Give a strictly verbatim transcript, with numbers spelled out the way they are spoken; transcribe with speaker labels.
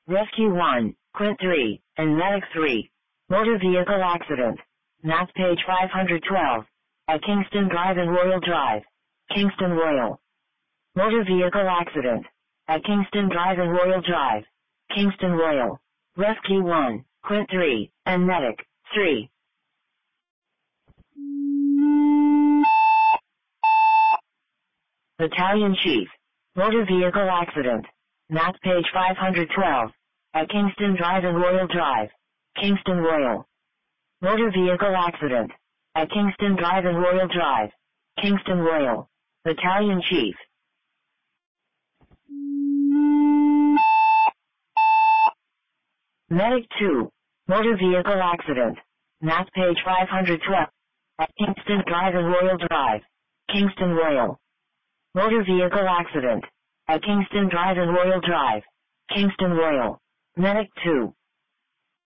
Speaker 1: Rescue one, Quint three, and Medic three. Motor vehicle accident. Maps page five hundred twelve. At Kingston Drive and Royal Drive. Kingston Royal. Motor vehicle accident. At Kingston Drive and Royal Drive. Kingston Royal. Rescue one, Quint three, and Medic three. Battalion Chief. Motor vehicle accident. Maps page five hundred twelve. At Kingston Drive and Royal Drive. Kingston Royal. Motor vehicle accident. At Kingston Drive and Royal Drive. Kingston Royal. Battalion Chief. Medic two. Motor vehicle accident. Maps page five hundred twelve. At Kingston Drive and Royal Drive. Kingston Royal. Motor vehicle accident. At Kingston Drive and Royal Drive. Kingston Royal. Medic two.